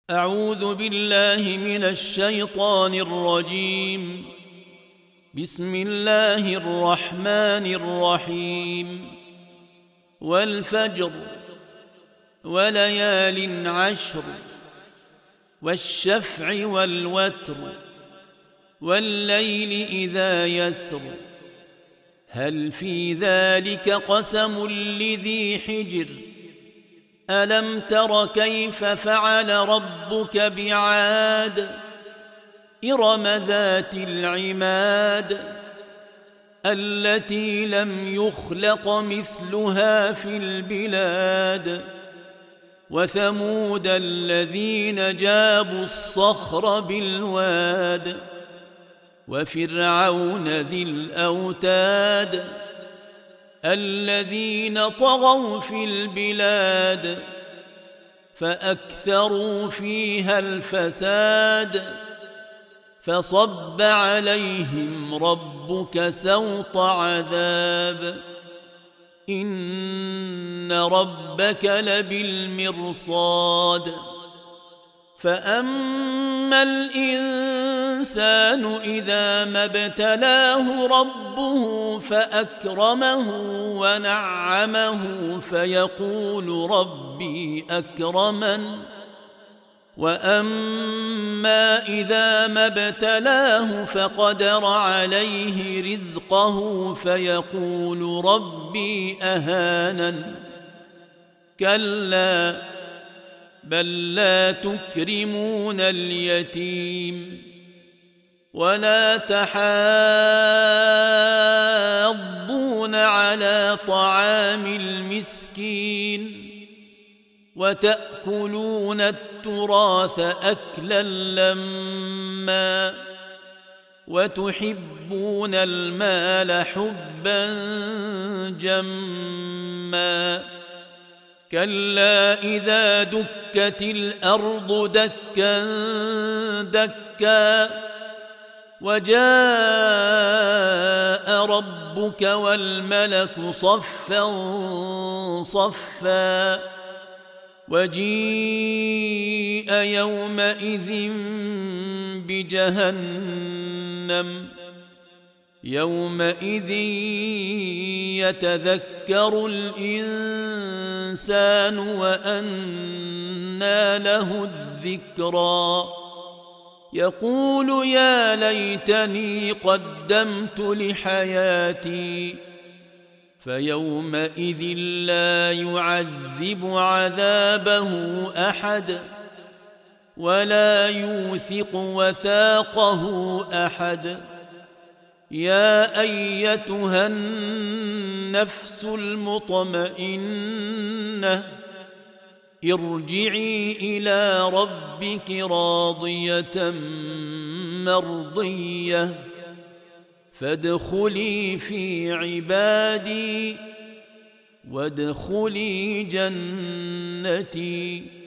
أعوذ بالله من الشيطان الرجيم. بسم الله الرحمن الرحيم. والفجر وليال عشر والشفع والوتر والليل إذا يسر هل في ذلك قسم لذي حجر ألم تر كيف فعل ربك بعاد إرم ذات العماد التي لم يخلق مثلها في البلاد وثمود الذين جابوا الصخر بالواد وفرعون ذي الأوتاد الذين طغوا في البلاد فأكثروا فيها الفساد فصب عليهم ربك سوط عذاب إن ربك لبالمرصاد فأما الإنسان إذا ما ابتلاه ربه فأكرمه ونعمه فيقول ربي أكرمن وأما إذا ما ابتلاه فقدر عليه رزقه فيقول ربي أهانن كلا بل لا تكرمون اليتيم ولا تحاضون على طعام المسكين وتأكلون التراث أكلا لما وتحبون المال حبا جما كلا إذا دكت الأرض دكا دكا وجاء ربك والملك صفا صفا وجيء يومئذ بجهنم يومئذ يتذكر الإنسان وأنى له الذكرى يقول يا ليتني قدمت لحياتي فيومئذ لا يعذب عذابه أحد ولا يوثق وثاقه أحد يا أيتها النفس المطمئنة ارجعي إلى ربك راضية مرضية فادخلي في عبادي وادخلي جنتي